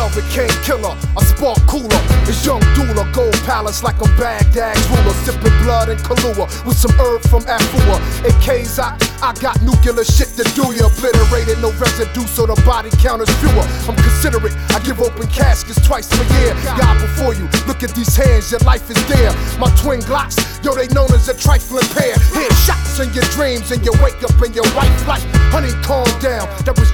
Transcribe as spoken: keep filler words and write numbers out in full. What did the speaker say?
Velvet King killer, a spark cooler. It's young Dula, gold palace like a Baghdad's ruler. Sipping blood and Kahlua with some herb from Afua. A Ks, I, I got nuclear shit to do ya. Obliterated, no residue, so the body count is fewer. I'm considerate, I give open caskets twice per year. God before you, look at these hands, your life is there. My twin Glocks, yo, they known as a trifling pair. Head shots in your dreams and you wake up in your white light. Honey, calm down, that was